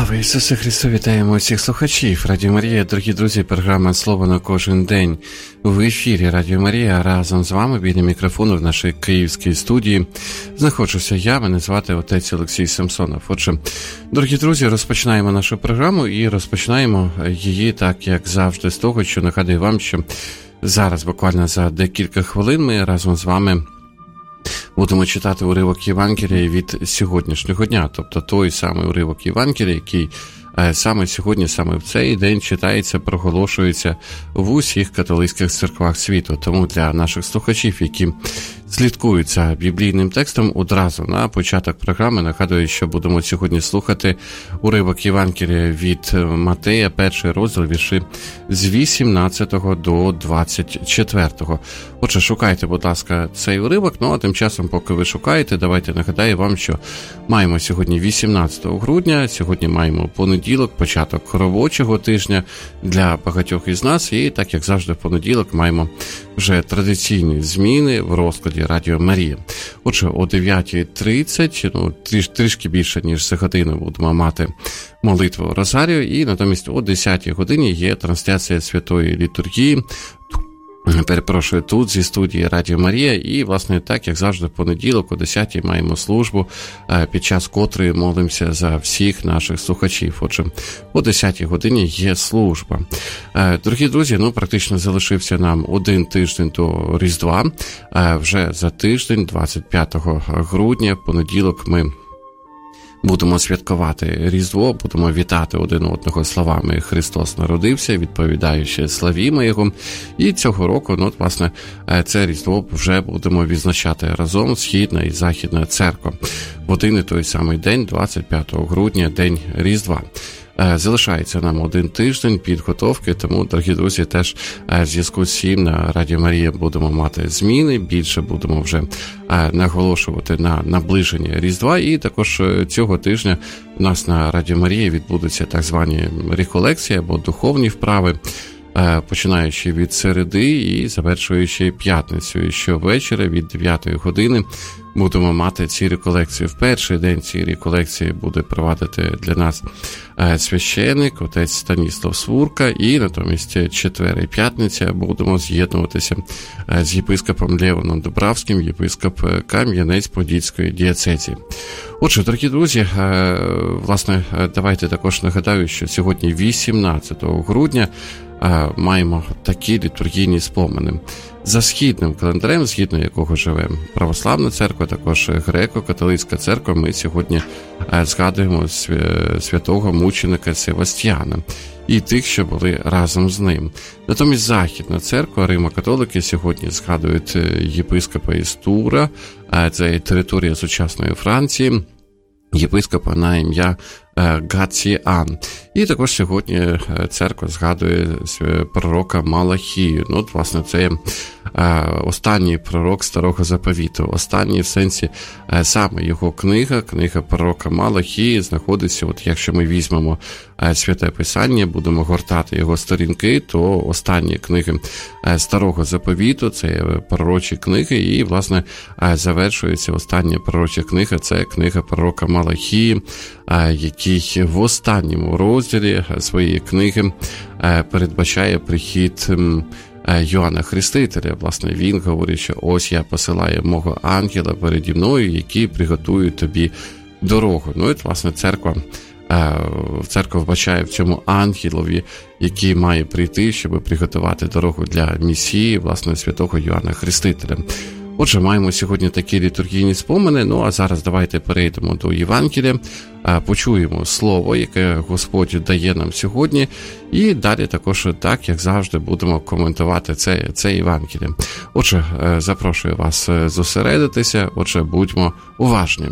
Слава Ісусу Христу! Вітаємо усіх слухачів. Радіо Марія, дорогі друзі, програма «Слово на кожен день». В ефірі Радіо Марія, разом з вами біля мікрофону в нашій київській студії знаходжуся я, мене звати отець Олексій Самсонов. Отже, дорогі друзі, розпочинаємо нашу програму і розпочинаємо її так, як завжди, з того, що нагадую вам, що зараз, буквально за декілька хвилин, ми разом з вами будемо читати уривок Євангелія від сьогоднішнього дня, тобто той самий уривок Євангелія, який саме сьогодні, саме в цей день читається, проголошується в усіх католицьких церквах світу. Тому для наших слухачів, які слідкують за біблійним текстом, одразу на початок програми нагадую, що будемо сьогодні слухати уривок Євангелія від Матея, 1 розділ, вірші з 18 до 24. Отже, шукайте, будь ласка, цей уривок, а тим часом, поки ви шукаєте, давайте нагадаю вам, що маємо сьогодні 18 грудня, сьогодні маємо понеділок, початок робочого тижня для багатьох із нас, і так, як завжди, в понеділок маємо вже традиційні зміни в розкладі Радіо Марія. Отже, о 9:30, трішки більше, ніж за годину, будемо мати молитву Розарію, і натомість о 10-й годині є трансляція Святої Літургії, тут зі студії Радіо Марія, і, власне, так, як завжди, в понеділок о 10-й маємо службу, під час котрої молимося за всіх наших слухачів. Отже, о 10-й годині є служба. Дорогі друзі, практично залишився нам один тиждень до Різдва. Вже за тиждень, 25 грудня, в понеділок, ми будемо святкувати Різдво, будемо вітати один одного словами «Христос народився», відповідаючи «Славімо Його». І цього року, власне, це Різдво вже будемо відзначати разом Східна і Західна Церква. В один і той самий день, 25 грудня, День Різдва. Залишається нам один тиждень підготовки, тому, дорогі друзі, теж в зв'язку з цим на Радіо Марія будемо мати зміни, більше будемо вже наголошувати на наближення Різдва, і також цього тижня у нас на Радіо Марія відбудуться так звані реколекції або духовні вправи, починаючи від середи і завершуючи п'ятницею. Щовечора від 9 години будемо мати ці реколекції. В перший день ці реколекції буде провадити для нас священик, отець Станіслав Свурка, і натомість четвер і п'ятниця будемо з'єднуватися з єпископом Леоном Дубравським, єпископ Кам'янець-Подільської дієцезії. Отже, дорогі друзі, власне, давайте також нагадаю, що сьогодні 18 грудня маємо такі літургійні спомини. За східним календарем, згідно якого живе Православна Церква, також Греко-католицька Церква, ми сьогодні згадуємо святого мученика Севастьяна і тих, що були разом з ним. Натомість Західна Церква, Римо-католики, сьогодні згадують єпископа із Тура, це територія сучасної Франції, єпископа на ім'я Гаціан. І також сьогодні церква згадує пророка Малахію. Власне, це останній пророк Старого Заповіту. Останній в сенсі саме його книга пророка Малахії знаходиться, якщо ми візьмемо Святе Писання, будемо гортати його сторінки, то останні книги Старого Заповіту, це пророчі книги, і, власне, завершується остання пророча книга, це книга пророка Малахії, який в останньому розділі своєї книги передбачає прихід Йоанна Хрестителя. Власне, він говорить, що ось я посилаю мого ангела переді мною, який приготує тобі дорогу. І, власне, церква вбачає в цьому ангелові, який має прийти, щоб приготувати дорогу для Месії, власне, святого Йоанна Хрестителя. Отже, маємо сьогодні такі літургійні спомини, а зараз давайте перейдемо до Євангелія, почуємо слово, яке Господь дає нам сьогодні, і далі також, так, як завжди, будемо коментувати це Євангеліє. Отже, запрошую вас зосередитися, отже, будьмо уважні.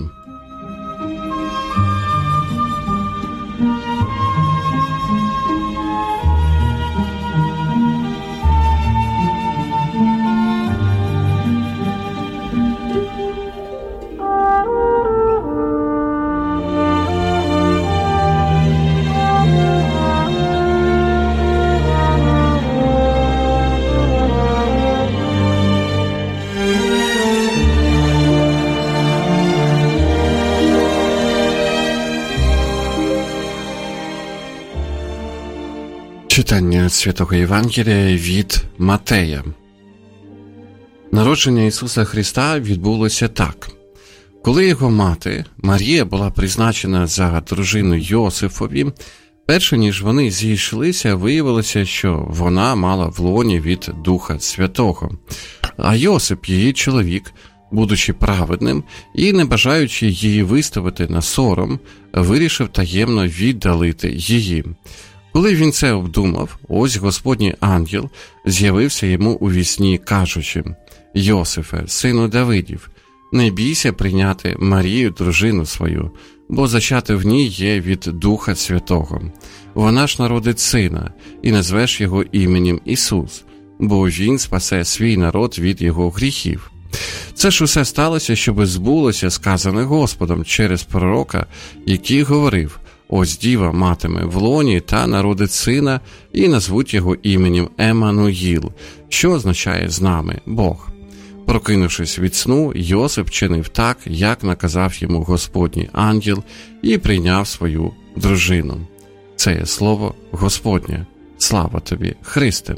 Читання Святого Євангелія від Матея. Народження Ісуса Христа відбулося так. Коли його мати, Марія, була призначена за дружину Йосифові, перше ніж вони зійшлися, виявилося, що вона мала в лоні від Духа Святого. А Йосип, її чоловік, будучи праведним і не бажаючи її виставити на сором, вирішив таємно віддалити її. Коли він це обдумав, ось Господній ангел з'явився йому у вісні, кажучи: «Йосифе, сину Давидів, не бійся прийняти Марію, дружину свою, бо зачати в ній є від Духа Святого. Вона ж народить сина, і назвеш його іменем Ісус, бо він спасе свій народ від його гріхів». Це ж усе сталося, щоби збулося сказане Господом через пророка, який говорив: «Ось діва матиме в лоні та народить сина, і назвуть його іменем Еммануїл», що означає «з нами Бог». Прокинувшись від сну, Йосип чинив так, як наказав йому Господній ангел, і прийняв свою дружину. Це є слово Господнє. Слава тобі, Христе!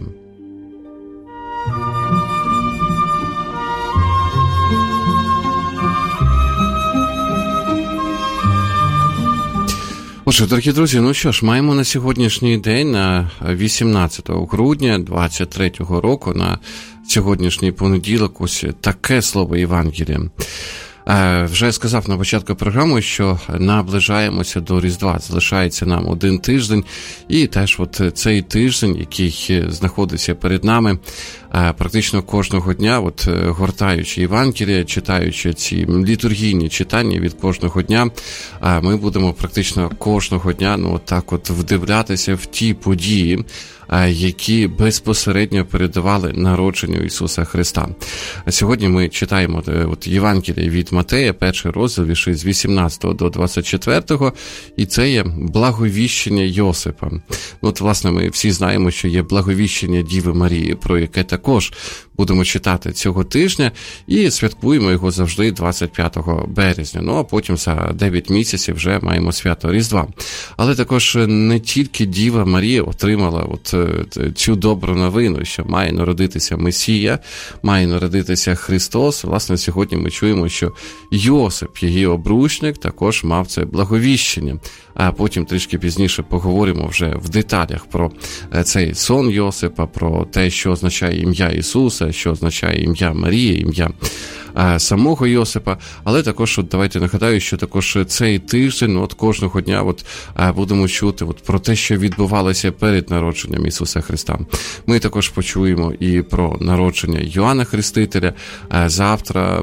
Отже, дорогі друзі, ну що ж, маємо на сьогоднішній день, на 18 грудня 23 року, на сьогоднішній понеділок, ось таке слово Євангелія. Вже сказав на початку програми, що наближаємося до Різдва, залишається нам один тиждень, і теж от цей тиждень, який знаходиться перед нами, практично кожного дня, от гортаючи Євангелія, читаючи ці літургійні читання від кожного дня, ми будемо практично кожного дня, ну так от вдивлятися в ті події, які безпосередньо передавали народженню Ісуса Христа. Сьогодні ми читаємо от Євангелія від Матея, перший розділ, вірші з 18 до 24, і це є благовіщення Йосипа. От, власне, ми всі знаємо, що є благовіщення Діви Марії, про яке також будемо читати цього тижня, і святкуємо його завжди 25 березня. Ну, а потім за 9 місяців вже маємо свято Різдва. Але також не тільки Діва Марія отримала от цю добру новину, що має народитися Месія, має народитися Христос. Власне, сьогодні ми чуємо, що Йосип, її обручник, також мав це благовіщення. А потім трішки пізніше поговоримо вже в деталях про цей сон Йосипа, про те, що означає ім'я Ісуса, що означає ім'я Марії, ім'я самого Йосипа. Але також от давайте нагадаю, що також цей тиждень, от кожного дня от будемо чути от про те, що відбувалося перед народженням Ісуса Христа. Ми також почуємо і про народження Йоанна Хрестителя. Завтра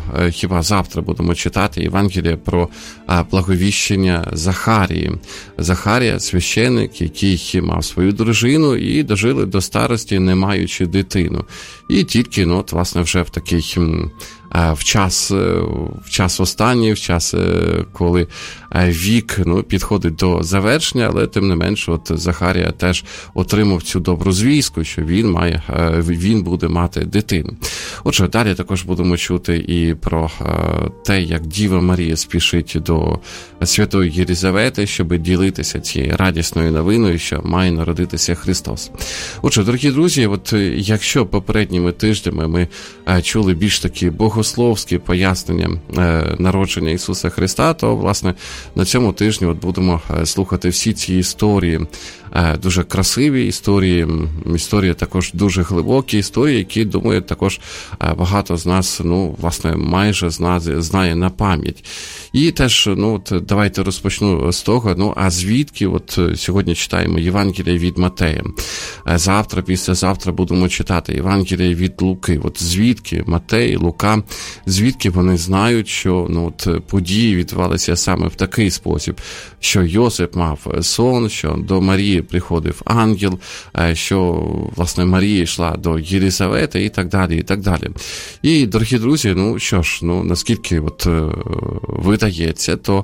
будемо читати Євангелія про благовіщення Захарії. Захарія – священник, який мав свою дружину і дожили до старості, не маючи дитину. І тільки, ну, от, власне, вже в такий в час останній, в час, коли вік підходить до завершення, але тим не менш, от Захарія теж отримав цю добру звістку, що він буде мати дитину. Отже, далі також будемо чути і про те, як Діва Марія спішить до Святої Єлізавети, щоб ділитися цією радісною новиною, що має народитися Христос. Отже, дорогі друзі, от якщо попередніми тижнями ми чули більш такі богословські пояснення народження Ісуса Христа, то, власне, на цьому тижні от будемо слухати всі ці історії, дуже красиві історії також дуже глибокі історії, які, думаю, також багато з нас, власне, майже знає на пам'ять. І теж, давайте розпочну з того, а звідки, от сьогодні читаємо Євангелія від Матея. Завтра, післязавтра будемо читати Євангелія від Луки. От звідки Матей, Лука, звідки вони знають, що події відбувалися саме в такий спосіб, що Йосип мав сон, що до Марії приходив ангел, що, власне, Марія йшла до Єлізавети і так далі, і так далі. І, дорогі друзі, наскільки от видається, то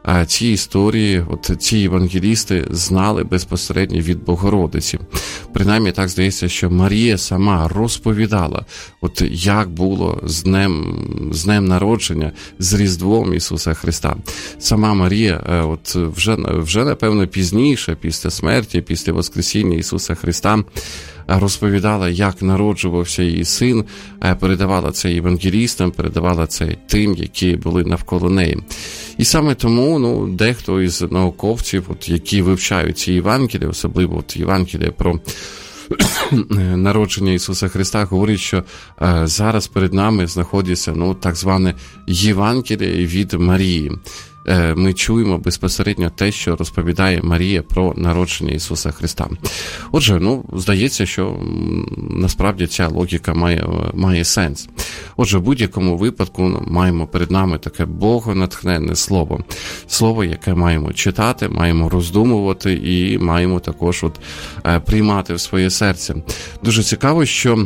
ці історії, от ці євангелісти знали безпосередньо від Богородиці. Принаймні так здається, що Марія сама розповідала, от як було з днем народження, з Різдвом Ісуса Христа. Сама Марія, от вже напевно пізніше, після смерті, після Воскресіння Ісуса Христа, розповідала, як народжувався її син, передавала це євангелістам, передавала це тим, які були навколо неї. І саме тому, дехто із науковців, от, які вивчають ці Євангелії, особливо от Євангелія про народження Ісуса Христа, говорить, що зараз перед нами знаходиться так зване Євангеліє від Марії. Ми чуємо безпосередньо те, що розповідає Марія про народження Ісуса Христа. Отже, здається, що насправді ця логіка має сенс. Отже, в будь-якому випадку маємо перед нами таке богонатхненне слово. Слово, яке маємо читати, маємо роздумувати і маємо також приймати в своє серце. Дуже цікаво, що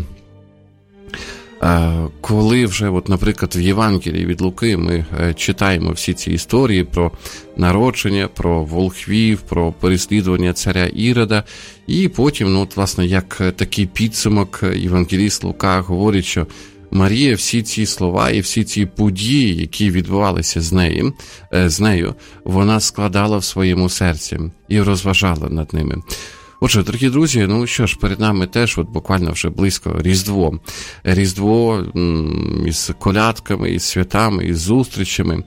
коли вже, наприклад, в Євангелії від Луки ми читаємо всі ці історії про народження, про волхвів, про переслідування царя Ірода, і потім, власне, як такий підсумок, євангеліст Лука говорить, що Марія всі ці слова і всі ці події, які відбувалися з нею, вона складала в своєму серці і розважала над ними. Отже, дорогі друзі, що ж, перед нами теж буквально вже близько Різдво. Різдво із колядками, із святами, із зустрічами.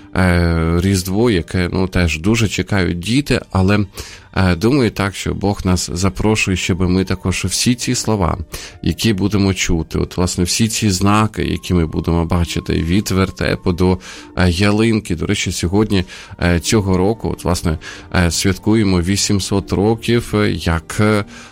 Різдво, яке теж дуже чекають діти, але думаю так, що Бог нас запрошує, щоб ми також всі ці слова, які будемо чути, власне, всі ці знаки, які ми будемо бачити від вертепу до ялинки. До речі, сьогодні цього року, власне, святкуємо 800 років, як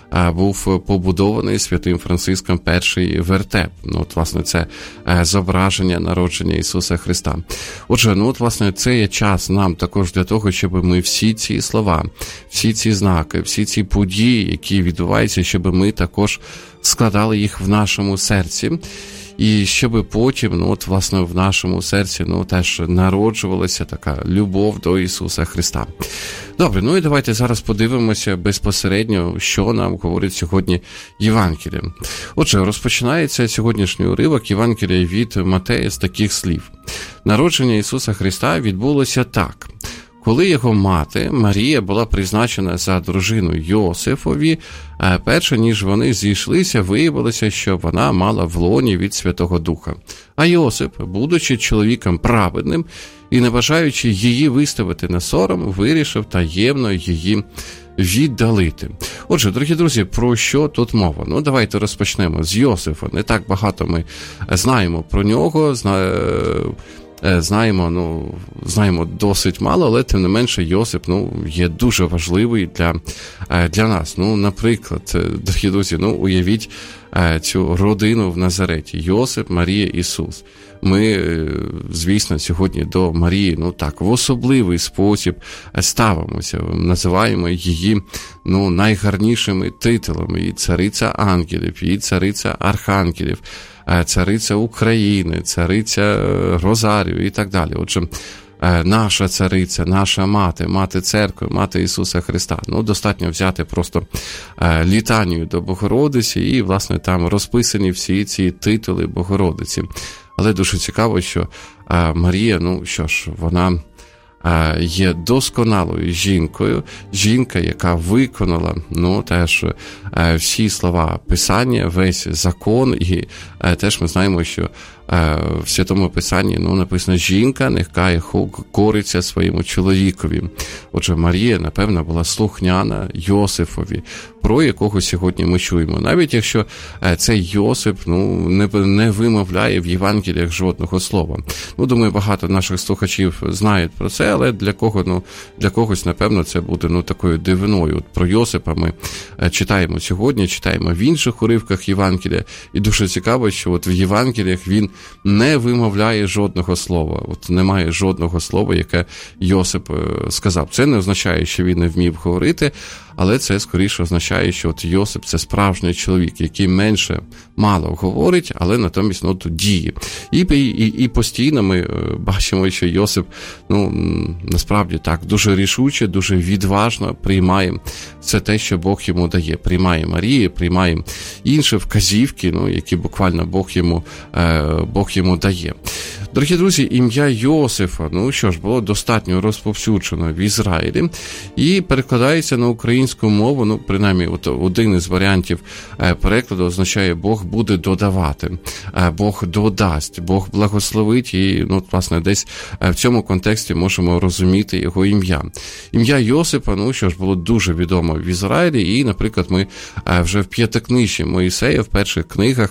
був побудований святим Франциском перший вертеп. Власне, це зображення народження Ісуса Христа. Отже, власне, це є час нам також для того, щоб ми всі ці слова, всі ці знаки, всі ці події, які відбуваються, щоб ми також складали їх в нашому серці. І щоб потім, власне, в нашому серці, теж народжувалася така любов до Ісуса Христа. Добре, і давайте зараз подивимося безпосередньо, що нам говорить сьогодні Євангеліє. Отже, розпочинається сьогоднішній уривок Євангелія від Матея з таких слів. Народження Ісуса Христа відбулося так. Коли його мати Марія була призначена за дружину Йосифові, перше, ніж вони зійшлися, виявилося, що вона мала в лоні від Святого Духа. А Йосип, будучи чоловіком праведним і не бажаючи її виставити на сором, вирішив таємно її віддалити. Отже, дорогі друзі, про що тут мова? Давайте розпочнемо з Йосифа. Не так багато ми знаємо про нього, знаємо досить мало, але тим не менше Йосип є дуже важливий для нас. Наприклад, дорогі друзі, уявіть цю родину в Назареті: Йосип, Марія, Ісус. Ми, звісно, сьогодні до Марії, в особливий спосіб ставимося, називаємо її, найгарнішими титулами: і цариця ангелів, і цариця архангелів, цариця України, цариця Розарію і так далі. Отже, наша цариця, наша мати церкви, мати Ісуса Христа. Достатньо взяти просто літанію до Богородиці, і, власне, там розписані всі ці титули Богородиці. Але дуже цікаво, що Марія, вона є досконалою жінкою, жінка, яка виконала теж всі слова Писання, весь закон, і теж ми знаємо, що в Святому Писанні написано: жінка нехай кориться своєму чоловікові. Отже, Марія, напевно, була слухняна Йосифові, про якого сьогодні ми чуємо. Навіть якщо цей Йосип не вимовляє в Євангеліях жодного слова. Думаю, багато наших слухачів знають про це, але для когось, напевно, це буде такою дивиною. Про Йосипа ми читаємо сьогодні, читаємо в інших уривках Євангелія, і дуже цікаво, що в Євангеліях він не вимовляє жодного слова. Немає жодного слова, яке Йосип сказав. Це не означає, що він не вмів говорити, але це скоріше означає, що от Йосип – це справжній чоловік, який мало говорить, але натомість діє. І постійно ми бачимо, що Йосип, насправді так, дуже рішуче, дуже відважно приймає все те, що Бог йому дає. Приймає Марію, приймає інші вказівки, які буквально Бог йому дає. Дорогі друзі, ім'я Йосифа, було достатньо розповсюджено в Ізраїлі і перекладається на українську мову, принаймні один із варіантів перекладу означає «Бог буде додавати», «Бог додасть», «Бог благословить» і, власне, десь в цьому контексті можемо розуміти його ім'я. Ім'я Йосипа, було дуже відомо в Ізраїлі і, наприклад, ми вже в П'ятикнижжі Моїсея, в перших книгах,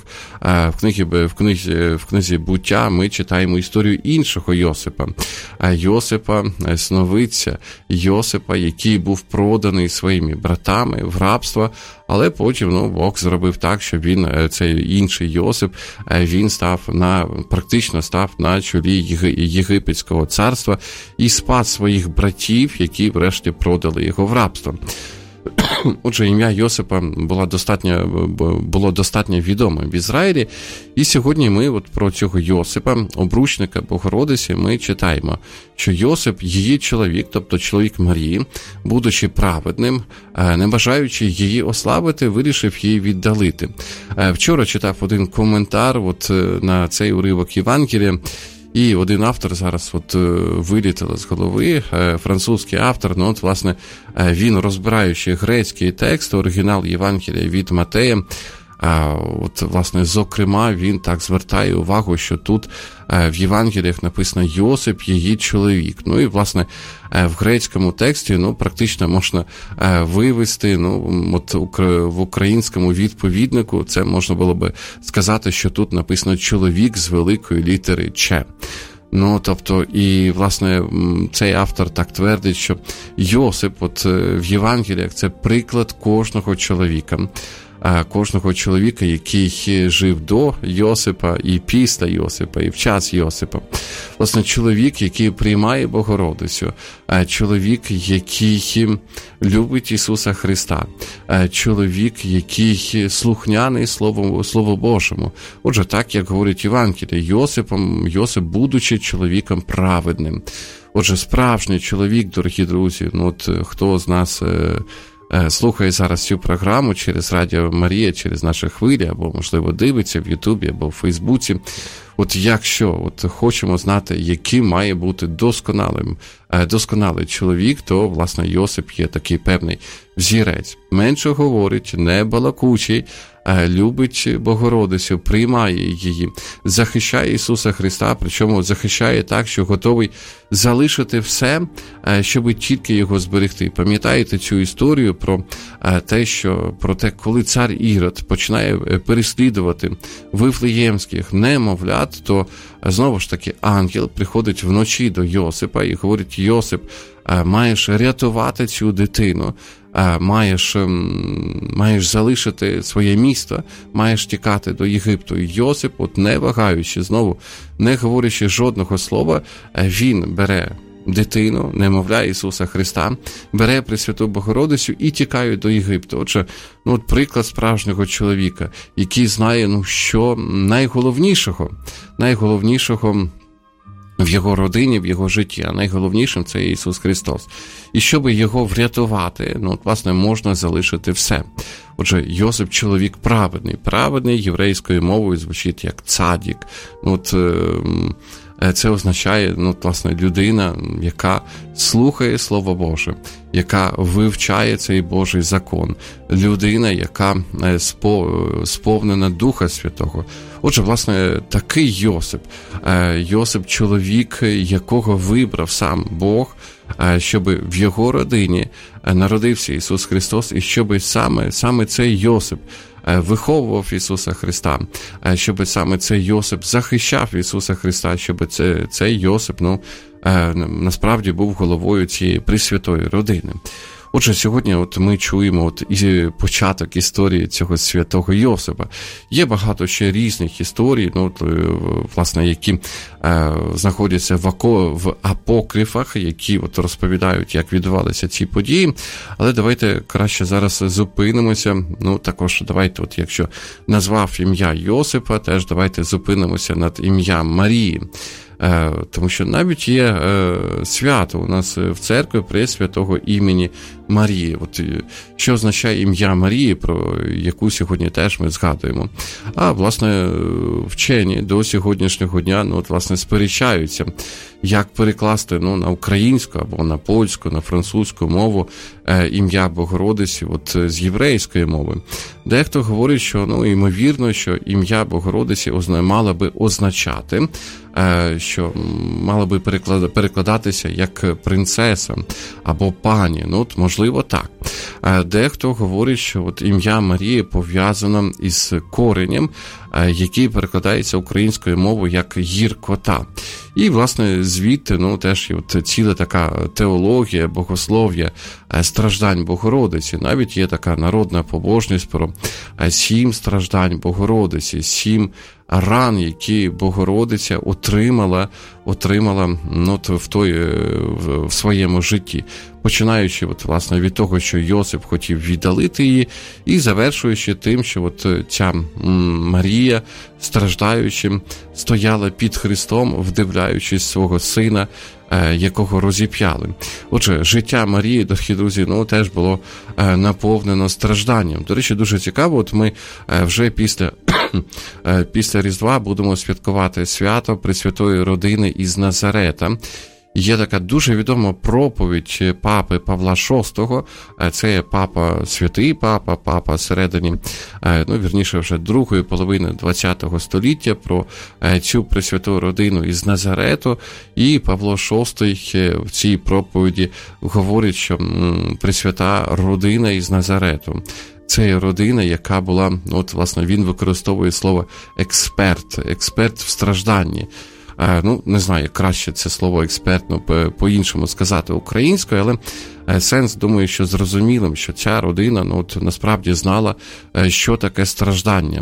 в книзі «Буття» ми читаємо історію іншого Йосипа. Йосипа сновидця, Йосипа, який був проданий своїми братами в рабство, але потім Бог зробив так, що цей інший Йосип, він практично став на чолі Єгипетського царства і спас своїх братів, які врешті продали його в рабство. Отже, ім'я Йосипа було достатньо відоме в Ізраїлі, і сьогодні ми про цього Йосипа, обручника Богородиці, ми читаємо, що Йосип, її чоловік, тобто чоловік Марії, будучи праведним, не бажаючи її ославити, вирішив її віддалити. Вчора читав один коментар на цей уривок Євангелія, і один автор зараз вилітало з голови, французький автор, власне, він, розбираючи грецький текст, оригінал Євангелія від Матея, власне, зокрема, він так звертає увагу, що тут в Євангеліях написано «Йосип, її чоловік». І, власне, в грецькому тексті, практично можна вивести, в українському відповіднику це можна було би сказати, що тут написано «чоловік» з великої літери «Ч». Тобто, і, власне, цей автор так твердить, що Йосип в Євангеліях – це приклад кожного чоловіка, який жив до Йосипа і після Йосипа, і в час Йосипа. Власне, чоловік, який приймає Богородицю, чоловік, який любить Ісуса Христа, чоловік, який слухняний Слову Божому. Отже, так, як говорить Євангеліє, Йосип, будучи чоловіком праведним. Отже, справжній чоловік, дорогі друзі, хто з нас слухає зараз цю програму через Радіо Марія, через наші хвилі, або, можливо, дивиться в Ютубі, або в Фейсбуці. Якщо хочемо знати, яким має бути досконалий чоловік, то, власне, Йосип є такий певний взірець. Менше говорить, не балакучий, любить Богородицю, приймає її, захищає Ісуса Христа, причому захищає так, що готовий залишити все, щоб тільки його зберегти. Пам'ятаєте цю історію про те, коли цар Ірод починає переслідувати вифлеємських немовлят, то знову ж таки ангел приходить вночі до Йосипа і говорить: Йосип, маєш рятувати цю дитину, маєш залишити своє місто, маєш тікати до Єгипту. І Йосип, не вагаючи, знову не говорячи жодного слова, він бере дитину, немовля Ісуса Христа, бере Пресвяту Богородицю і тікає до Єгипту. Отже, приклад справжнього чоловіка, який знає, що найголовнішого в його родині, в його житті, а найголовнішим це Ісус Христос. І щоб його врятувати, власне, можна залишити все. Отже, Йосип – чоловік праведний, єврейською мовою звучить як цадік. Це означає, власне, людина, яка слухає Слово Боже, яка вивчає цей Божий закон, людина, яка сповнена Духа Святого. Отже, власне, такий Йосип – чоловік, якого вибрав сам Бог, щоб в його родині народився Ісус Христос, і щоб саме цей Йосип виховував Ісуса Христа, щоб саме цей Йосип захищав Ісуса Христа, щоб цей Йосип, насправді був головою цієї пресвятої родини. Отже, сьогодні от ми чуємо от і початок історії цього святого Йосипа. Є багато ще різних історій, ну, от, власне, які знаходяться в апокрифах, які от розповідають, як відбувалися ці події. Але давайте краще зараз зупинимося. Ну, також давайте, от якщо назвав ім'я Йосипа, теж давайте зупинимося над ім'ям Марії. Тому що навіть є свято у нас в церкві пресвятого імені Марії. От що означає ім'я Марії, про яку сьогодні теж ми згадуємо. А, власне, вчені до сьогоднішнього дня, ну, от, власне, сперечаються, як перекласти, ну, на українську або на польську, на французьку мову ім'я Богородиці от з єврейської мови. Дехто говорить, що, ну, ймовірно, що ім'я Богородиці мало би означати, що мало би перекладатися як принцеса або пані. Ну, от, можливо, так. Дехто говорить, що от ім'я Марії пов'язано із коренем, який перекладається українською мовою як гіркота. І, власне, звідти, ну, теж є от ціла така теологія, богослов'я страждань Богородиці. Навіть є така народна побожність про 7 страждань Богородиці, 7 ран, які Богородиця отримала ну, в своєму житті. Починаючи от, власне, від того, що Йосип хотів віддалити її, і завершуючи тим, що от ця Марія, страждаючи, стояла під Христом, вдивляючись свого сина, якого розіп'яли. Отже, життя Марії, дорогі друзі, ну, теж було наповнено стражданням. До речі, дуже цікаво, от ми вже після Різдва будемо святкувати свято Пресвятої родини із Назарета. Є така дуже відома проповідь папи Павла VI, це є святий папа середині, ну, вірніше, вже другої половини ХХ століття, про цю Пресвяту родину із Назарету, і Павло VI в цій проповіді говорить, що Пресвята родина із Назарету. Це є родина, яка була, от, власне, він використовує слово експерт в стражданні. Ну, не знаю, як краще це слово експерт, ну, по-іншому сказати українською, але сенс, думаю, що зрозумілим, що ця родина, ну, от, насправді знала, що таке страждання,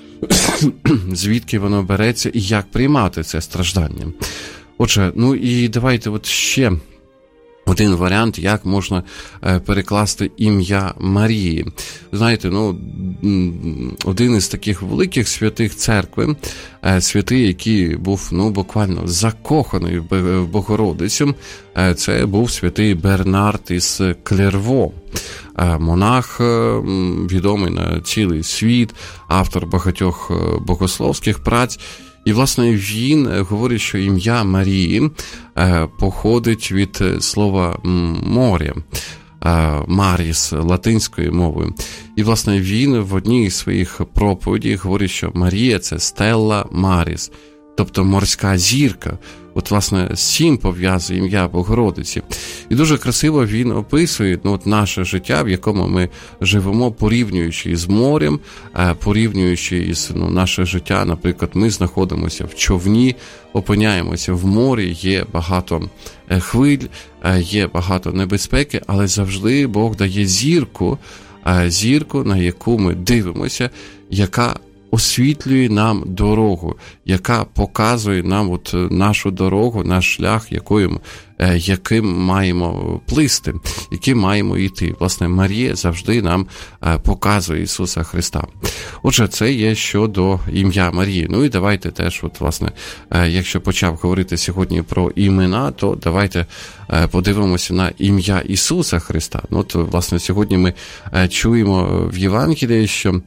звідки воно береться і як приймати це страждання. Отже, ну і давайте от ще один варіант, як можна перекласти ім'я Марії. Знаєте, ну, один із таких великих святих церкви, святий, який був, ну, буквально закоханий в Богородицю, це був святий Бернард із Клерво. Монах, відомий на цілий світ, автор багатьох богословських праць. І, власне, він говорить, що ім'я Марії походить від слова «моря», «маріс» латинською мовою. І, власне, він в одній із своїх проповідей говорить, що Марія – це «стелла маріс», тобто морська зірка. От, власне, з цим пов'язує ім'я Богородиці. І дуже красиво він описує, ну, от наше життя, в якому ми живемо, порівнюючи із морем, порівнюючи із, ну, наше життя. Наприклад, ми знаходимося в човні, опиняємося в морі, є багато хвиль, є багато небезпеки, але завжди Бог дає зірку, на яку ми дивимося, яка освітлює нам дорогу, яка показує нам от нашу дорогу, наш шлях, яким маємо плисти, яким маємо йти. Власне, Марія завжди нам показує Ісуса Христа. Отже, це є щодо ім'я Марії. Ну і давайте теж, от, власне, якщо почав говорити сьогодні про імена, то давайте подивимося на ім'я Ісуса Христа. Ну, от, власне, сьогодні ми чуємо в Євангелії, що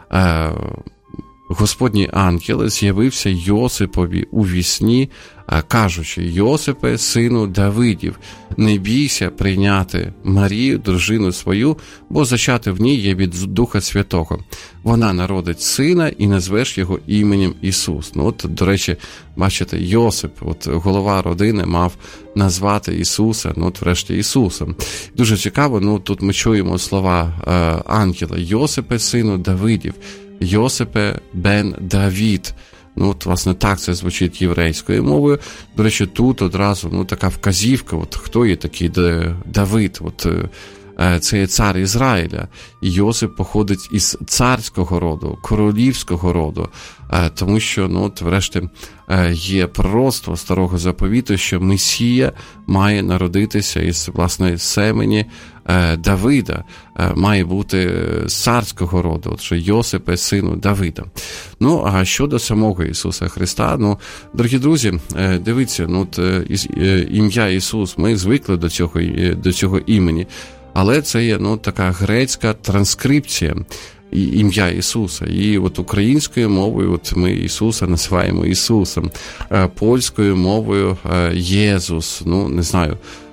Господній ангел з'явився Йосипові у вісні, кажучи: «Йосипе, сину Давидів, не бійся прийняти Марію, дружину свою, бо зачати в ній є від Духа Святого. Вона народить сина і назвеш його іменем Ісус». Ну, от, до речі, бачите, Йосип, от голова родини, мав назвати Ісуса, ну, от, врешті, Ісусом. Дуже цікаво, ну, тут ми чуємо слова ангела: «Йосипе, сину Давидів, Йосипе бен Давід». Ну, от, власне, так це звучить єврейською мовою. До речі, тут одразу, ну, така вказівка, от хто є такий Давид, от це є цар Ізраїля. І Йосип походить із царського роду, королівського роду, тому що, врешті, є пророцтво Старого Заповіту, що Месія має народитися із, власне, семені Давида, має бути з царського роду, отже, Йосипе, сину Давида. А щодо самого Ісуса Христа, дорогі друзі, дивіться, ім'я Ісус, ми звикли до цього імені, але це є, така грецька транскрипція ім'я Ісуса. І українською мовою ми Ісуса називаємо Ісусом, польською мовою Єзус, не знаю,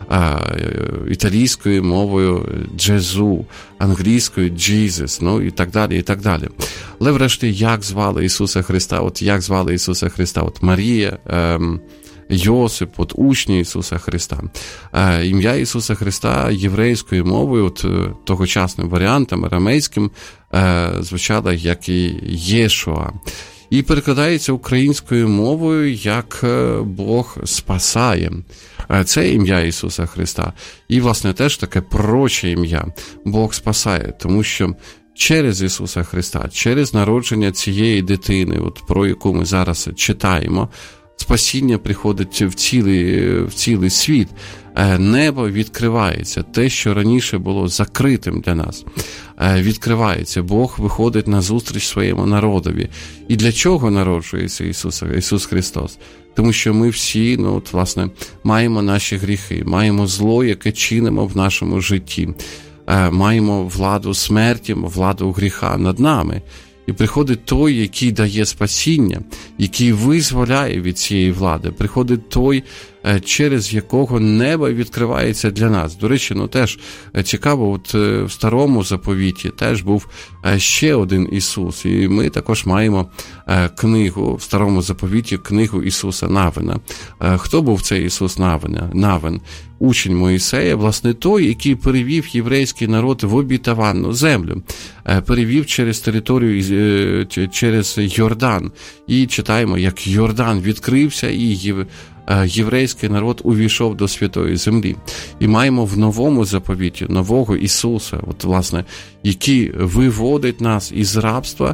італійською мовою Джезу, англійською Jesus, і так далі, і так далі. Але врешті, як звали Ісуса Христа? Як звали Ісуса Христа? Марія, Йосип, учні Ісуса Христа. Ім'я Ісуса Христа єврейською мовою, тогочасним варіантом, арамейським, звучало як і Єшуа. І перекладається українською мовою як Бог спасає. Це ім'я Ісуса Христа. І, власне, теж таке пророче ім'я. Бог спасає, тому що через Ісуса Христа, через народження цієї дитини, про яку ми зараз читаємо, спасіння приходить в цілий світ. Небо відкривається. Те, що раніше було закритим для нас, відкривається. Бог виходить на зустріч своєму народові. І для чого народжується Ісус Христос? Тому що ми всі, власне, маємо наші гріхи, маємо зло, яке чинимо в нашому житті. Маємо владу смерті, владу гріха над нами. І приходить той, який дає спасіння, який визволяє від цієї влади. Приходить той, через якого небо відкривається для нас. До речі, теж цікаво, в Старому Заповіті теж був ще один Ісус. І ми також маємо книгу, в Старому Заповіті, книгу Ісуса Навина. Хто був цей Ісус Навин? Учень Моїсея, власне, той, який перевів єврейський народ в обітовану землю. Перевів через територію, через Йордан. І читаємо, як Йордан відкрився, і єврейський народ увійшов до Святої Землі. І маємо в Новому Заповіті нового Ісуса, власне, який виводить нас із рабства,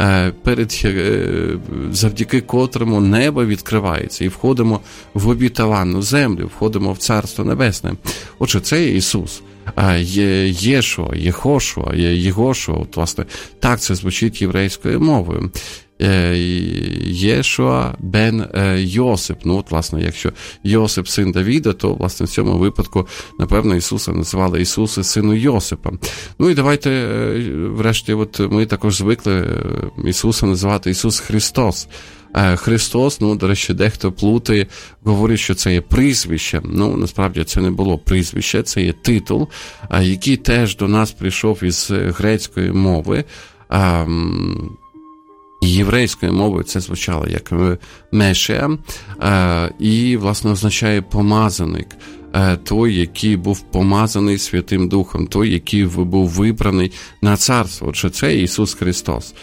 завдяки котрому небо відкривається, і входимо в обітовану землю, входимо в Царство Небесне. Отже, це є Ісус. Єшуа, Єгошуа, власне, так це звучить єврейською мовою. Єшуа бен Йосип. Власне, якщо Йосип син Давіда, то, власне, в цьому випадку, напевно, Ісуса називали Ісуса сину Йосипа. І давайте, врешті, ми також звикли Ісуса називати Ісус Христос. Христос, до речі, дехто плутає, говорить, що це є прізвище. Насправді це не було прізвище, це є титул, який теж до нас прийшов із грецької мови. Єврейською мовою це звучало як Мешеа, і, власне, означає помазаник. Той, який був помазаний Святим Духом, той, який був вибраний на царство. Отже, це Ісус Христос.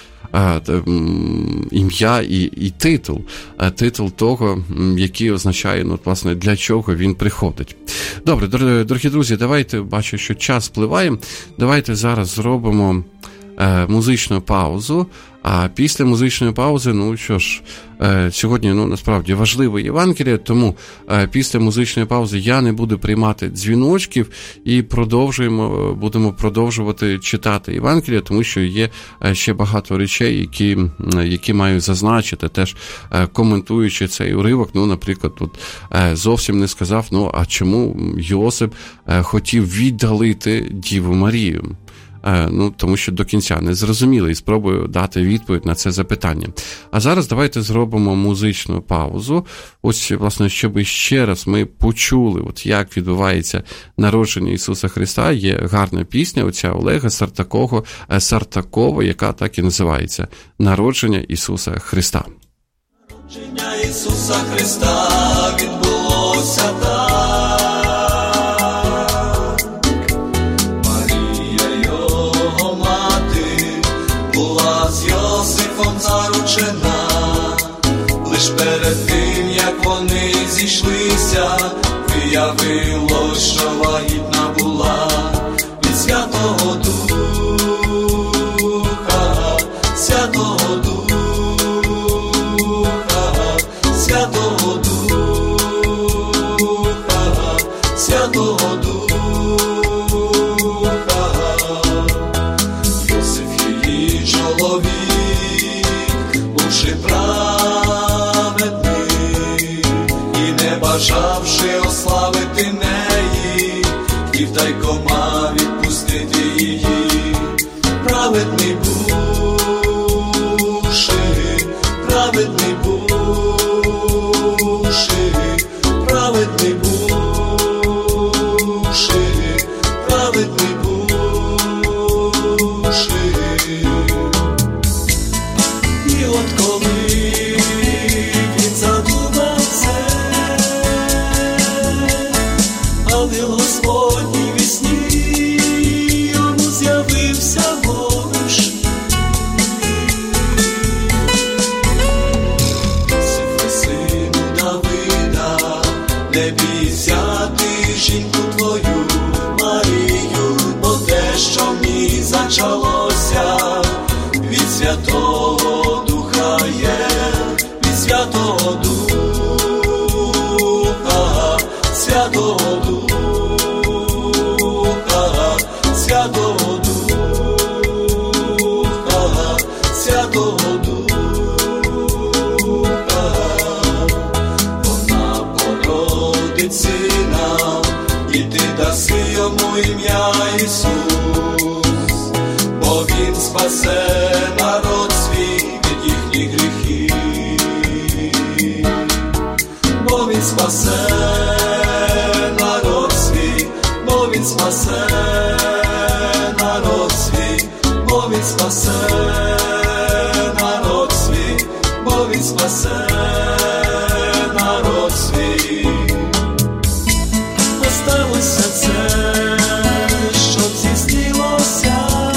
Ім'я і титул того, який означає, власне, для чого він приходить. Добре, дорогі друзі, давайте, бачу, що час спливає, давайте зараз зробимо музичну паузу, а після музичної паузи, сьогодні, насправді, важливе Євангеліє, тому після музичної паузи я не буду приймати дзвіночків і будемо продовжувати читати Євангеліє, тому що є ще багато речей, які маю зазначити, теж коментуючи цей уривок. Наприклад, тут зовсім не сказав, а чому Йосип хотів віддалити Діву Марію? Тому що до кінця не зрозуміли, і спробую дати відповідь на це запитання. А зараз давайте зробимо музичну паузу. Ось, власне, щоб ще раз ми почули, як відбувається народження Ісуса Христа. Є гарна пісня отця Олега Сартакова, яка так і називається «Народження Ісуса Христа». Народження Ісуса Христа відбулося так. Заручена, лиш перед тим, як вони зійшлися, виявилось, що вагітна була від Святого Духа, Святого Духа, Святого Духа, Святого Духа. Йосиф її чоловік, бувши праведний і не бажавши ославити неї, і втайкома відпустити її. Праведний бувши, праведний бувши, праведний бувши, праведний бувши. І от коли він задумав це, ангел Господній вісні йому з'явився вовш. Йосифе, сину Давида, не бійся ти жінку твою Марію, бо те, що в ній зачалося, від Святого Духа є, від Святого Духа, Святого Духа, Святого Духа, Святого Духа. Вона породить сина, і ти даси йому ім'я Ісус, бо він спасе народ свій від їхніх гріхів, бо він спасе народ свій, бо він спасе народ свій, бо він спасе народ свій, бо він спасе народ свій. Осталося це, щоб здійснилося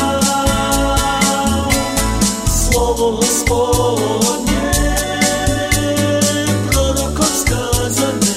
слово Господнє, пророком сказане.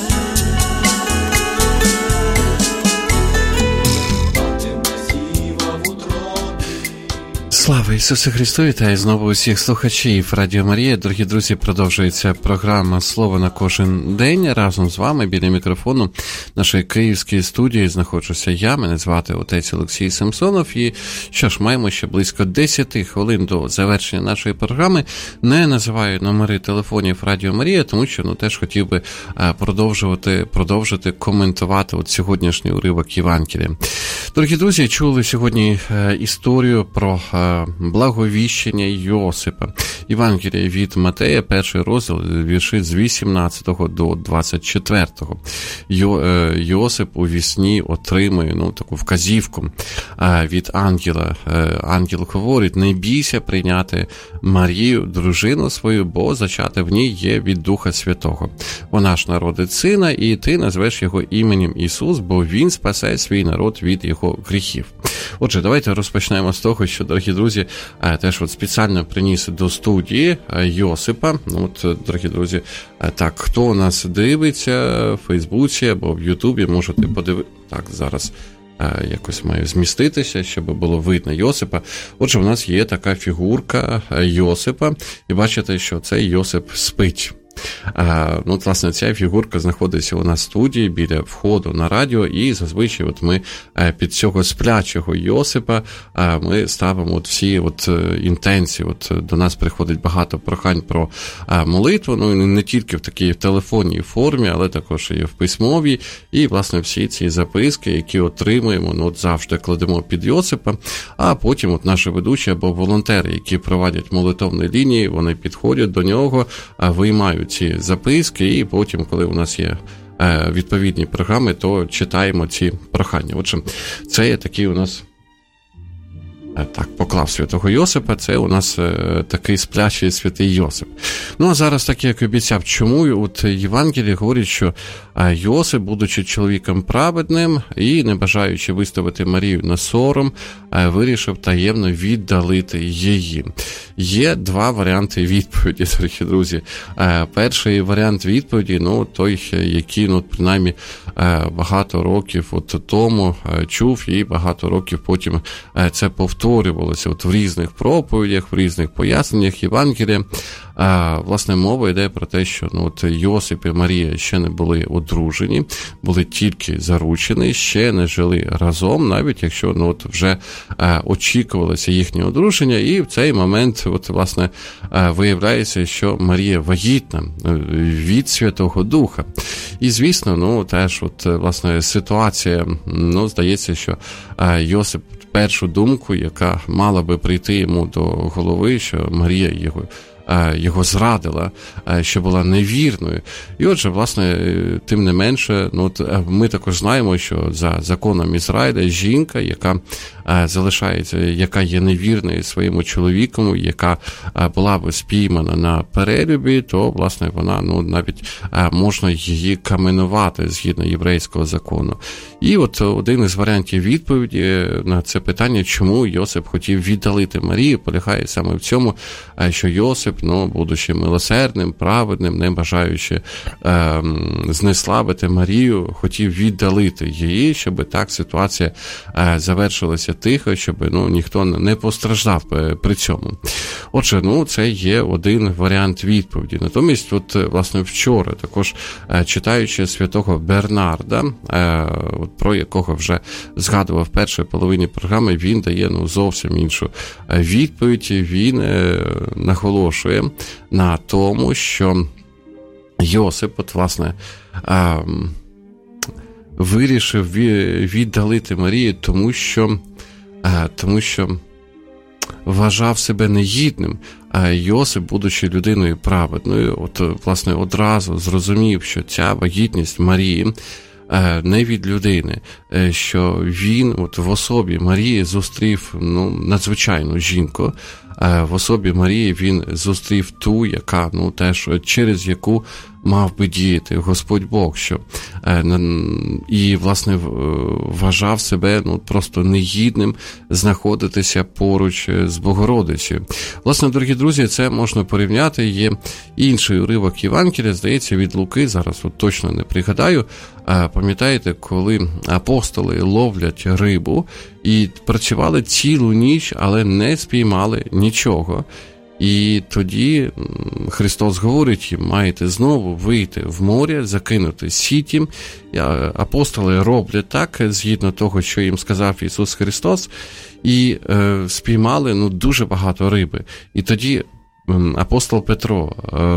Слава Ісусу Христу! Вітаю знову усіх слухачів Радіо Марія. Дорогі друзі, продовжується програма «Слово на кожен день». Разом з вами біля мікрофону нашої київської студії знаходжуся я. Мене звати отець Олексій Самсонов. І що ж, маємо ще близько 10 хвилин до завершення нашої програми. Не називаю номери телефонів Радіо Марія, тому що теж хотів би продовжити коментувати сьогоднішній уривок Євангелія. Дорогі друзі, чули сьогодні історію про благовіщення Йосипа. Євангелія від Матея, 1 розділ, вірші з 18 до 24. Йосип у вісні отримує таку вказівку від ангела. Ангел говорить: не бійся прийняти Марію, дружину свою, бо зачати в ній є від Духа Святого. Вона ж народить сина, і ти назвеш його іменем Ісус, бо він спасе свій народ від його гріхів. Отже, давайте розпочнемо з того, що, дорогі друзі, теж спеціально приніс до студії Йосипа. Дорогі друзі, так, хто нас дивиться в Фейсбуці або в Ютубі, можете подивитися. Так, зараз якось маю зміститися, щоб було видно Йосипа. Отже, у нас є така фігурка Йосипа, і бачите, що цей Йосип спить. Власне, ця фігурка знаходиться у нас в студії біля входу на радіо, і зазвичай ми під цього сплячого Йосипа ми ставимо всі інтенції. До нас приходить багато прохань про молитву, не тільки в такій телефонній формі, але також і в письмовій. І, власне, всі ці записки, які отримуємо, завжди кладемо під Йосипа, а потім наші ведучі або волонтери, які проводять молитовні лінії, вони підходять до нього, виймають ці записки, і потім, коли у нас є відповідні програми, то читаємо ці прохання. Отже, це є такий у нас так поклав святого Йосипа, це у нас такий сплячий святий Йосип. Ну, а зараз, так як обіцяв, чому от Євангелії говорить, що Йосип, будучи чоловіком праведним і не бажаючи виставити Марію на сором, вирішив таємно віддалити її. Є два варіанти відповіді, дорогі друзі. Перший варіант відповіді, той, який, принаймні, багато років тому чув і багато років потім це повторювалося в різних проповідях, в різних поясненнях Євангелія. Власне, мова йде про те, що Йосип і Марія ще не були одружені, були тільки заручені, ще не жили разом, навіть якщо вже очікувалося їхнє одруження, і в цей момент власне виявляється, що Марія вагітна від Святого Духа. І, звісно, теж власне ситуація, здається, що Йосип першу думку, яка мала би прийти йому до голови, що Марія його зрадила, що була невірною. І отже, власне, тим не менше, ми також знаємо, що за законом Ізраїля жінка, яка залишається, яка є невірною своєму чоловікові, яка була б спіймана на перелюбі, то, власне, вона, навіть можна її каменувати згідно єврейського закону. І один із варіантів відповіді на це питання, чому Йосип хотів віддалити Марію, полягає саме в цьому, що Йосип, будучи милосердним, праведним, не бажаючи знеславити Марію, хотів віддалити її, щоб так ситуація завершилася тихо, щоб ніхто не постраждав при цьому. Отже, це є один варіант відповіді. Натомість, власне, вчора також читаючи святого Бернарда, про якого вже згадував в першій половині програми, він дає зовсім іншу відповідь. Він наголошує на тому, що Йосип, власне, вирішив віддалити Марію, тому що вважав себе негідним. А Йосип, будучи людиною праведною, власне, одразу зрозумів, що ця вагітність Марії не від людини, що він в особі Марії зустрів надзвичайну жінку, в особі Марії він зустрів ту, яка, теж через яку мав би діяти Господь Бог, що і, власне, вважав себе просто негідним знаходитися поруч з Богородицею. Власне, дорогі друзі, це можна порівняти. Є інший уривок Євангелія, здається, від Луки, зараз точно не пригадаю. Пам'ятаєте, коли апостоли ловлять рибу і працювали цілу ніч, але не спіймали нічого. І тоді Христос говорить їм: маєте знову вийти в море, закинути сіті. Апостоли роблять так, згідно того, що їм сказав Ісус Христос, і спіймали дуже багато риби. І тоді апостол Петро,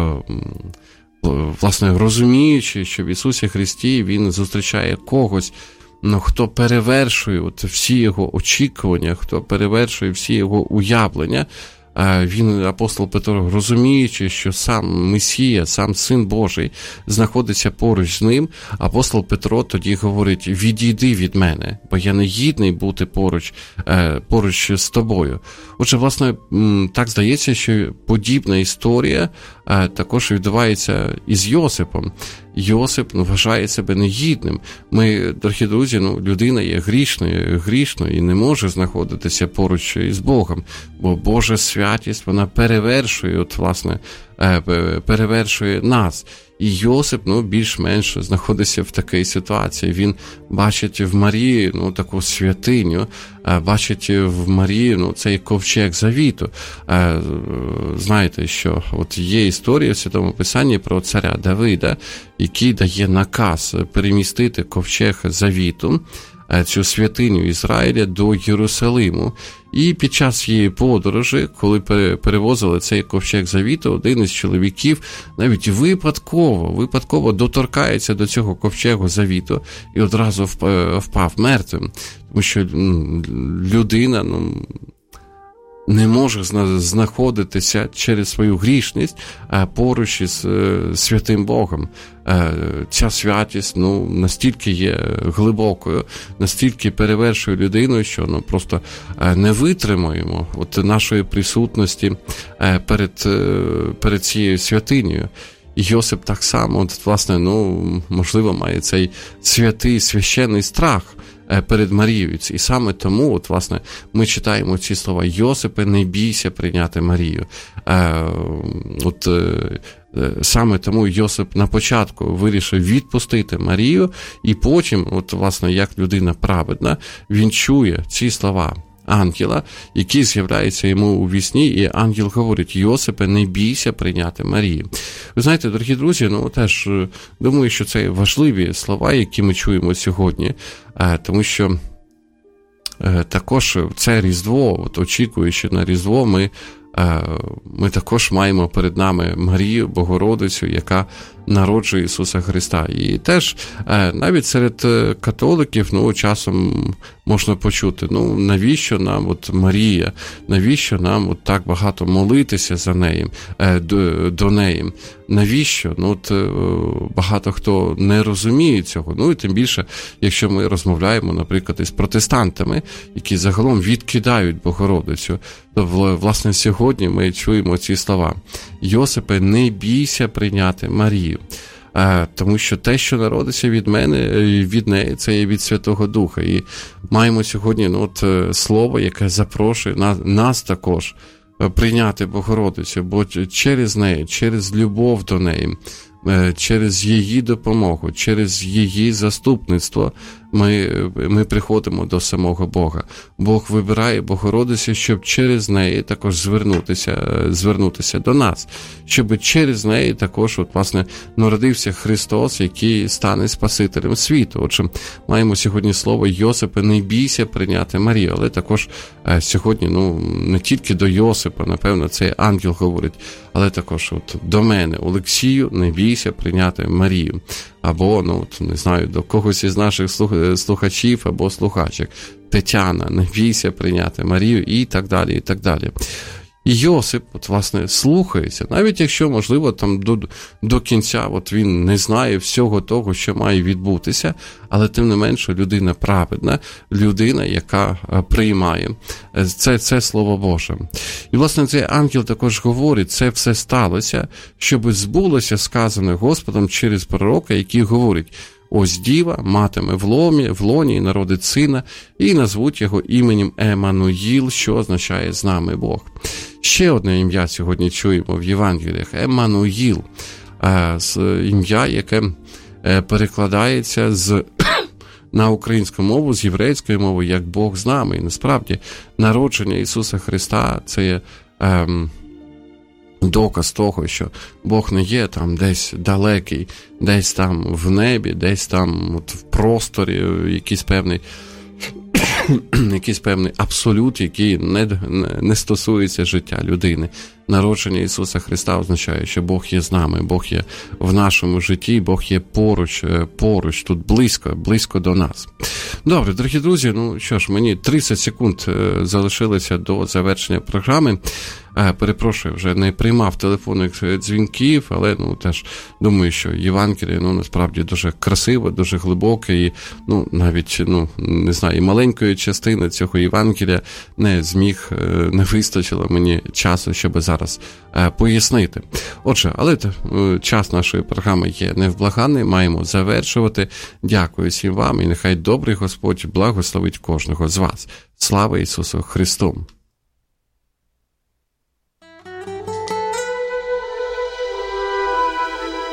власне, розуміючи, що в Ісусі Христі він зустрічає когось, хто перевершує всі його очікування, хто перевершує всі його уявлення, він, апостол Петро, розуміючи, що сам Месія, сам Син Божий знаходиться поруч з ним, апостол Петро тоді говорить: відійди від мене, бо я не гідний бути поруч з тобою. Отже, власне, так здається, що подібна історія також відбувається із Йосипом. Йосип вважає себе негідним. Ми, дорогі друзі, людина є грішною і не може знаходитися поруч із Богом, бо Божа святість, вона перевершує нас. І Йосип, більш-менш знаходиться в такій ситуації. Він бачить в Марії, таку святиню, бачить в Марії, цей ковчег завіту. Знаєте, що є історія в Святому Писанні про царя Давида, який дає наказ перемістити ковчег завіту, цю святиню Ізраїля, до Єрусалиму. І під час цієї подорожі, коли перевозили цей ковчег завіту, один із чоловіків навіть випадково доторкається до цього ковчегу завіту і одразу впав мертвим. Тому що людина не може знаходитися через свою грішність поруч із святим Богом. Ця святість, настільки є глибокою, настільки перевершує людину, що просто не витримуємо нашої присутності перед цією святинею. І Йосип так само, власне, можливо, має цей святий, священний страх перед Марією. І саме тому, власне, ми читаємо ці слова: Йосипе, не бійся прийняти Марію. Саме тому Йосип на початку вирішив відпустити Марію, і потім, власне, як людина праведна, він чує ці слова ангела, який з'являється йому у вісні, і ангел говорить: Йосипе, не бійся прийняти Марію. Ви знаєте, дорогі друзі, теж думаю, що це важливі слова, які ми чуємо сьогодні, тому що також це Різдво, очікуючи на Різдво, ми також маємо перед нами Марію, Богородицю, яка народжує Ісуса Христа. І теж навіть серед католиків часом можна почути: навіщо нам Марія, навіщо нам так багато молитися за неї, до неї, навіщо? Багато хто не розуміє цього. І тим більше, якщо ми розмовляємо, наприклад, із протестантами, які загалом відкидають Богородицю, то, власне, сьогодні ми чуємо ці слова: Йосипе, не бійся прийняти Марію. Тому що те, що народиться від мене, від неї, це є від Святого Духа. І маємо сьогодні слово, яке запрошує нас також прийняти Богородицю, бо через неї, через любов до неї, через її допомогу, через її заступництво ми приходимо до самого Бога. Бог вибирає Богородицю, щоб через неї також звернутися до нас, щоб через неї також, власне, народився Христос, який стане Спасителем світу. Отже, маємо сьогодні слово: Йосипе, не бійся прийняти Марію. Але також сьогодні, не тільки до Йосипа, напевно, цей ангел говорить, але також до мене: Олексію, не бійся прийняти Марію. Або, не знаю, до когось із наших слухачів або слухачок: Тетяна, не бійся прийняти Марію, і так далі, і так далі. І Йосип, власне, слухається, навіть якщо, можливо, там до кінця він не знає всього того, що має відбутися, але тим не менше людина праведна, людина, яка приймає це Слово Боже. І, власне, цей ангел також говорить: це все сталося, щоб збулося сказане Господом через пророка, який говорить: ось діва матиме в лоні і народить сина, і назвуть його іменем Еммануїл, що означає «з нами Бог». Ще одне ім'я сьогодні чуємо в Євангеліях – Еммануїл, ім'я, яке перекладається на українську мову, з єврейської мови, як «Бог з нами». І насправді народження Ісуса Христа – це є доказ того, що Бог не є там десь далекий, десь там в небі, десь там в просторі, якийсь певний абсолют, який не стосується життя людини. Народження Ісуса Христа означає, що Бог є з нами, Бог є в нашому житті, Бог є поруч, тут близько до нас. Добре, дорогі друзі, що ж, мені 30 секунд залишилося до завершення програми. Перепрошую, вже не приймав телефонних дзвінків, але теж думаю, що Євангеліє насправді дуже красиво, дуже глибоке, і навіть не знаю, і маленької частини цього Євангелія не вистачило мені часу, щоб зараз пояснити. Отже, але час нашої програми є невблаганний, маємо завершувати. Дякую всім вам, і нехай добрий Господь благословить кожного з вас. Слава Ісусу Христу!